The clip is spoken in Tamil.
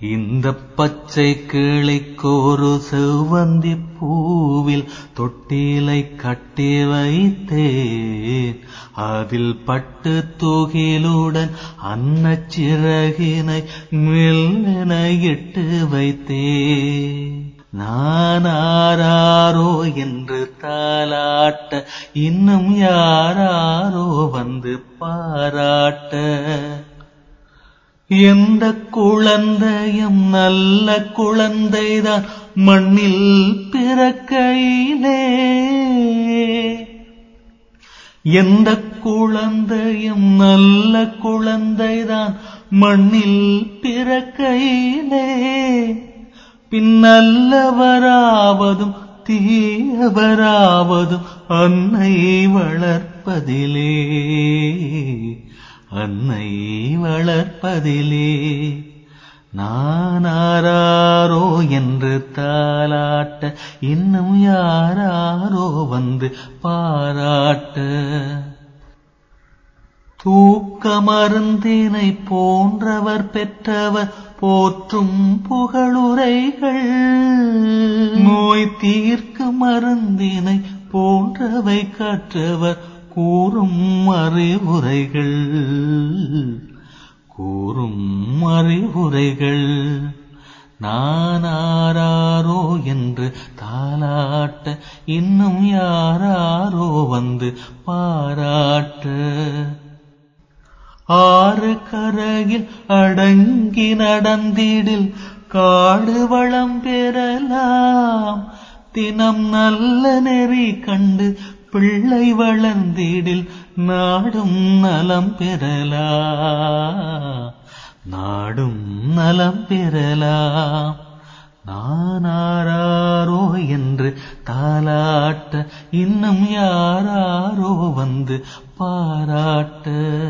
இந்த பச்சை கிளிக்கொரு செவ்வந்தி பூவில் தொட்டிலை கட்டி வைத்தேன். அதில் பட்டு தூகிலுடன் அன்னச்சிறகினை மெல்லென இட்டு வைத்தேன். நான் ஆராரோ என்று தாலாட்ட இன்னும் யாராரோ வந்து பாராட்ட. எந்த குழந்தையும் நல்ல குழந்தைதான் மண்ணில் பிறக்கையிலே. எந்த குழந்தையும் நல்ல குழந்தைதான் மண்ணில் பிறக்கையிலே. பின்னல்லவராவதும் தீயவராவதும் அன்னை வளர்ப்பதிலே, அன்னை வளர்ப்பதிலே. நான் ஆராரோ என்று தாலாட்ட இன்னும் யாராரோ வந்து பாராட்ட. தூக்க மருந்தினை போன்றவர் பெற்றவர் போற்றும் புகழுரைகள், நோய் தீர்க்கு மருந்தினை போன்றவை கற்றவர் கூறும் அறிவுரைகள், கூறும் அறிவுரைகள். நான் ஆராரோ என்று தாலாட்ட இன்னும் யாராரோ வந்து பாராட்ட. ஆறு கரையில் அடங்கி நடந்திடில் காடு வளம் பெறலாம். தினம் நல்ல நெறி கண்டு பிள்ளை வளர்ந்திடில் நாடும் நலம் பெறலாம், நாடும் நலம் பெறலாம். நான் ஆராரோ என்று தாலாட்ட இன்னும் யாராரோ வந்து பாராட்ட.